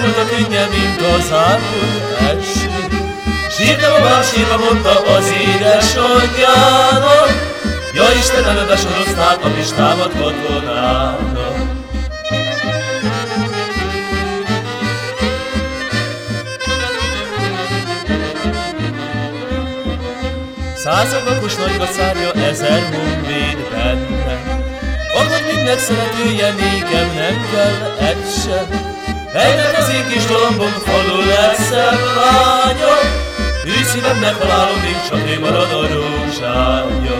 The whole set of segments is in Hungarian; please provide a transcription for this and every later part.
Elmúlt a könnye, mint az árkod eső. Sírta a bár, sírva mondta az édesanyjának: ja Istenem, besoroztál a listámat katonának. Századlakos nagy kaszárja, 1000 honvéd benne. Akad mindnek szeretője, nékem nem kell egy sem. Helynek az én kis tolombom, falu leszem lánya. Ő szívemnek halálomig csak ő marad a rózsája.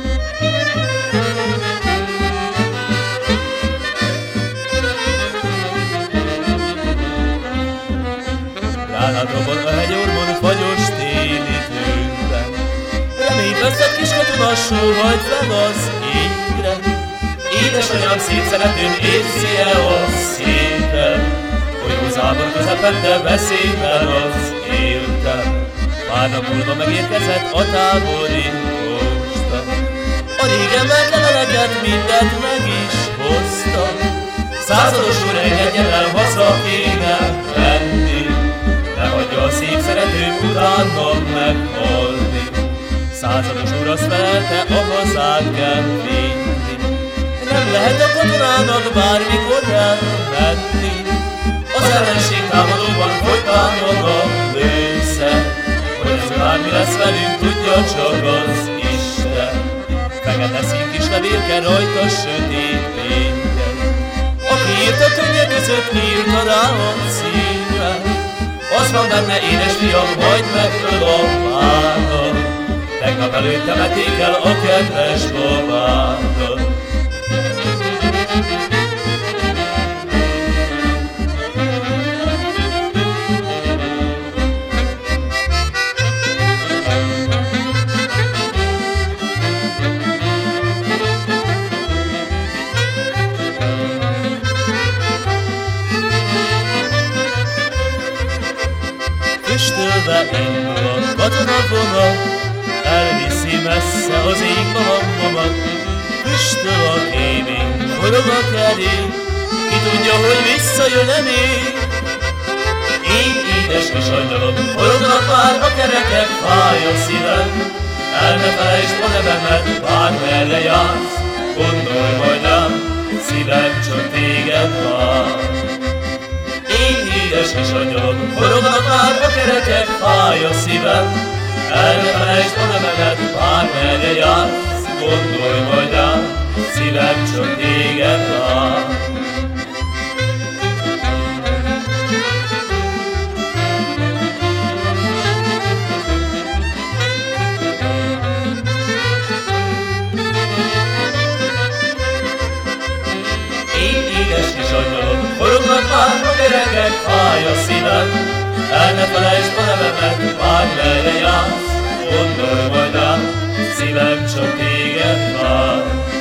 Ránád robban a hegyormon fagyos téli tőben. Reményveszett kis katona, sóhajt fel az égre. Édesanyám, szép szeretőm, érzi-e a szépen? Folyó zábor közepette veszélyben az éltem. Pár nap múlva megérkezett a tábori posta. A régen vert leveleket mindent meg is hozta. Százados úr, engedjen el, haza kéne menni. Ne hagyja a szép szeretőm utánam meghalni. Százados úr azt felelte, a hazát kell vinni. Nem lehet a katonának bármikor elmenni. Az ellenség támadóban folytában a lőszer. Hogy ez bármi lesz velünk, tudja csak az Isten. Fekete szín kis levélke rajta sötét fényben. Aki írt a könnyek között, írta rá a címre. Az van benne, édes fiam, hagyd meg föl a vádat. Tegnap előtt temették el a kedves babádat. Füstölve indul a katonavonat, elviszi messze az égbe hamvamat. Füstöl a kémény, forog a kerék, ki tudja, hogy visszajön-e még. Én édes kis angyalom, forognak már a kerekek, fáj a szívem. El ne felejtsd a nevemet, bármerre jársz, gondolj majd rám, szívem csak téged vár. Én édes kis angyalom, forognak már a kerekek, fáj a szívem. El ne felejtsd a nevemet, bármerre jársz, gondolj majd rám, szívem csak téged vár. Én édes kis angyalom, forognak már a kerekek, fáj a szívem. El ne felejtsd a nevemet, bármerre jársz, gondolj majd rám, szívem csak téged vár.